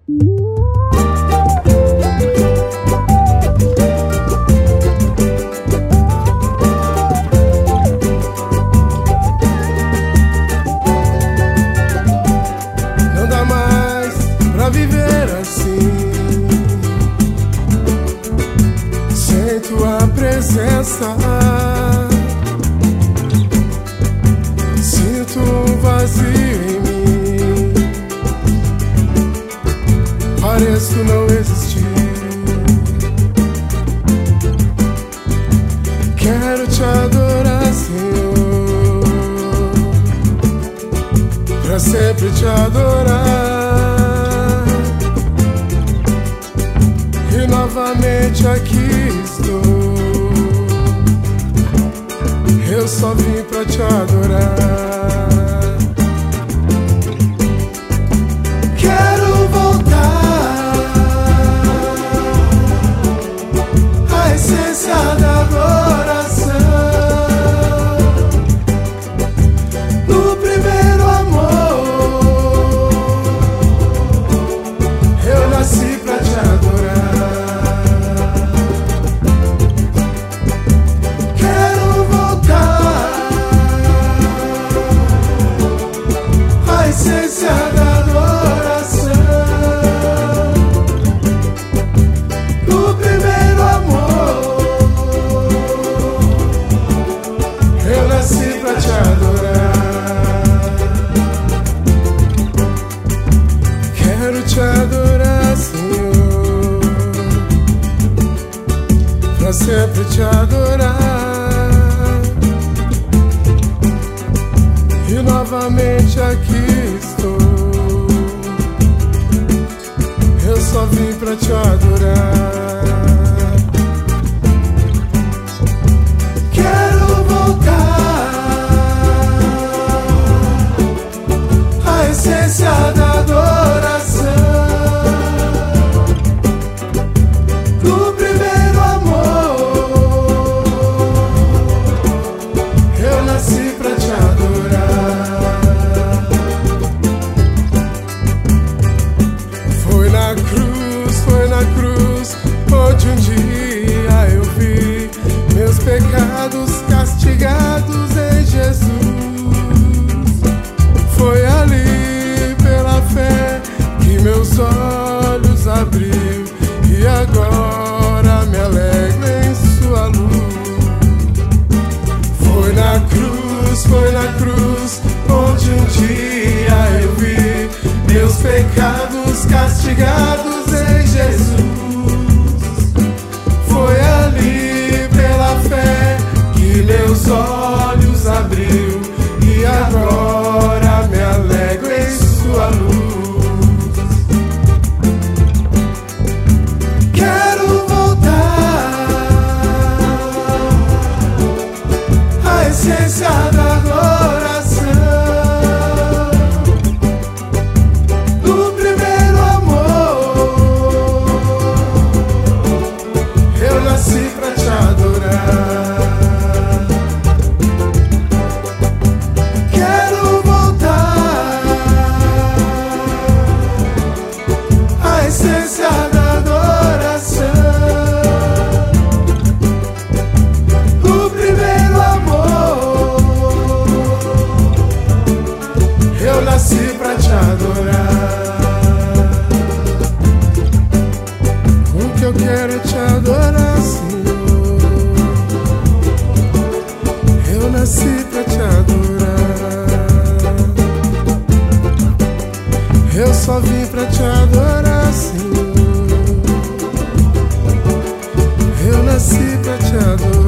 Não dá mais pra viver assim, sem tua presença. Sinto um vazio em mim, pareço não existir. Quero te adorar, Senhor, pra sempre te adorar. E novamente aqui estou, eu só vim pra te adorar. Quero voltar à essência da adoração, no primeiro amor. Eu nasci pra te adorar. Quero voltar à essência da adoração, no primeiro amor. Eu nasci pra te adorar. Quero te adorar, Senhor, pra sempre te adorar. E novamente aqui estou, eu só vim pra te adorar. Quero voltar à essência da adoração, no primeiro amor. Eu nasci pra te adorar. Foi na cruz, onde um dia eu vi meus pecados castigados em Jesus. Foi ali pela fé que meus olhos abriu, e agora me alegro em sua luz. Foi na cruz, onde um dia eu vi meus pecados castigados em Jesus. Foi ali pela fé que meus olhos abriu, e agora me alegro em sua luz. Quero voltar à essência da adoração, no primeiro amor. Eu nasci pra te adorar. Quero voltar à essência da adoração, no primeiro amor. Eu nasci pra te adorar. O que eu quero é te adorar, Senhor. Eu nasci pra te adorar. Eu só vim pra te adorar, Senhor. Eu nasci pra te adorar.